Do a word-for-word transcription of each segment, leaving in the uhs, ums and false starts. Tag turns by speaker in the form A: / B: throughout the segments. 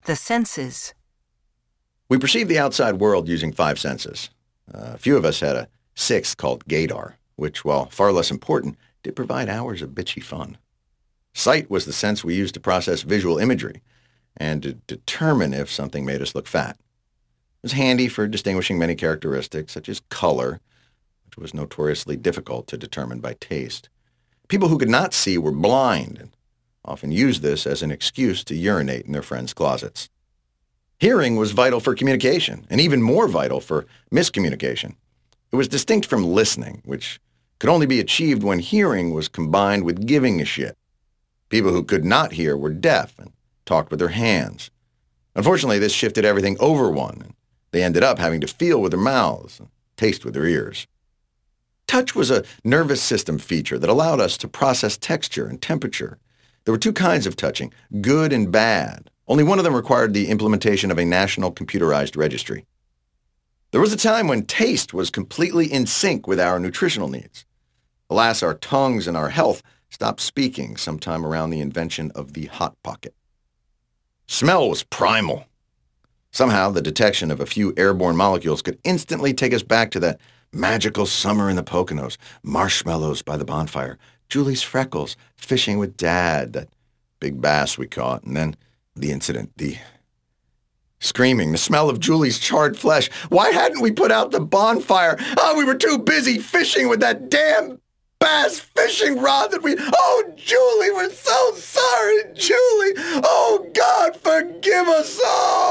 A: The senses.
B: We perceive the outside world using five senses. Uh, a few of us had a sixth called gaydar, which, while far less important, did provide hours of bitchy fun. Sight was the sense we used to process visual imagery and to determine if something made us look fat. It was handy for distinguishing many characteristics, such as color, which was notoriously difficult to determine by taste. People who could not see were blind and often used this as an excuse to urinate in their friends' closets. Hearing was vital for communication, and even more vital for miscommunication. It was distinct from listening, which could only be achieved when hearing was combined with giving a shit. People who could not hear were deaf and talked with their hands. Unfortunately, this shifted everything over one, and they ended up having to feel with their mouths and taste with their ears. Touch was a nervous system feature that allowed us to process texture and temperature. There were two kinds of touching, good and bad. Only one of them required the implementation of a national computerized registry. There was a time when taste was completely in sync with our nutritional needs. Alas, our tongues and our health stopped speaking sometime around the invention of the Hot Pocket. Smell was primal. Somehow, the detection of a few airborne molecules could instantly take us back to that magical summer in the Poconos, marshmallows by the bonfire, Julie's freckles, fishing with Dad, that big bass we caught, and then the incident, the screaming, the smell of Julie's charred flesh. Why hadn't we put out the bonfire? Oh, we were too busy fishing with that damn bass fishing rod that we... Oh, Julie, we're so sorry, Julie. Oh, God, forgive us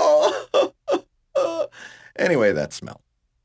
B: all. Anyway, that smell.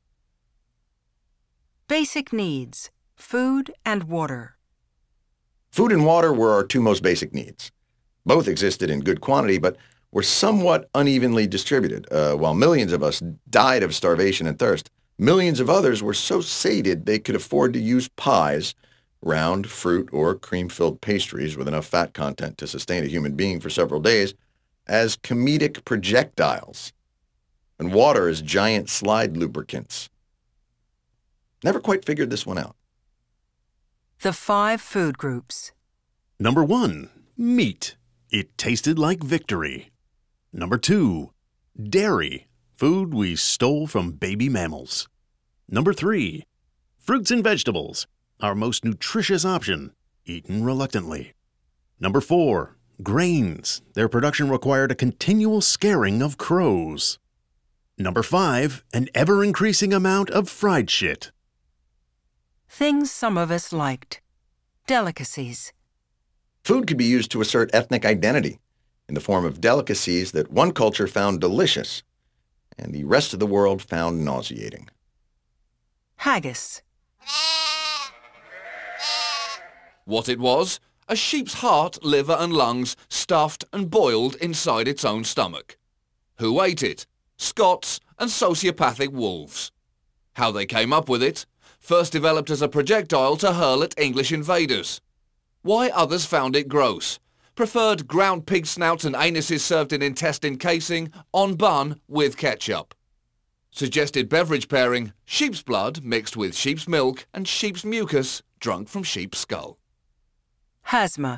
A: Basic needs, food and water.
B: Food and water were our two most basic needs. Both existed in good quantity, but were somewhat unevenly distributed. Uh, while millions of us died of starvation and thirst, millions of others were so sated they could afford to use pies, round fruit or cream-filled pastries with enough fat content to sustain a human being for several days, as comedic projectiles, and water as giant slide lubricants. Never quite figured this one out.
A: The five food groups.
C: Number one, meat. It tasted like victory. Number two, dairy. Food we stole from baby mammals. Number three, fruits and vegetables. Our most nutritious option, eaten reluctantly. Number four, grains. Their production required a continual scaring of crows. Number five, an ever-increasing amount of fried shit.
A: Things some of us liked. Delicacies.
B: Food could be used to assert ethnic identity in the form of delicacies that one culture found delicious and the rest of the world found nauseating.
A: Haggis.
D: What it was? A sheep's heart, liver and lungs stuffed and boiled inside its own stomach. Who ate it? Scots and sociopathic wolves. How they came up with it? First developed as a projectile to hurl at English invaders. Why others found it gross? Preferred ground pig snouts and anuses served in intestine casing on bun with ketchup. Suggested beverage pairing, sheep's blood mixed with sheep's milk and sheep's mucus drunk from sheep's skull.
A: Hasma.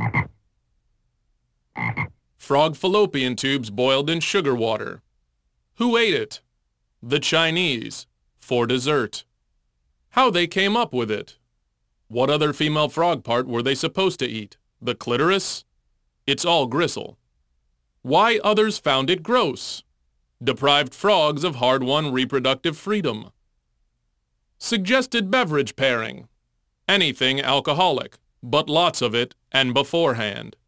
E: Frog fallopian tubes boiled in sugar water. Who ate it? The Chinese, for dessert. How they came up with it? What other female frog part were they supposed to eat? The clitoris? It's all gristle. Why others found it gross? Deprived frogs of hard-won reproductive freedom. Suggested beverage pairing. Anything alcoholic, but lots of it and beforehand.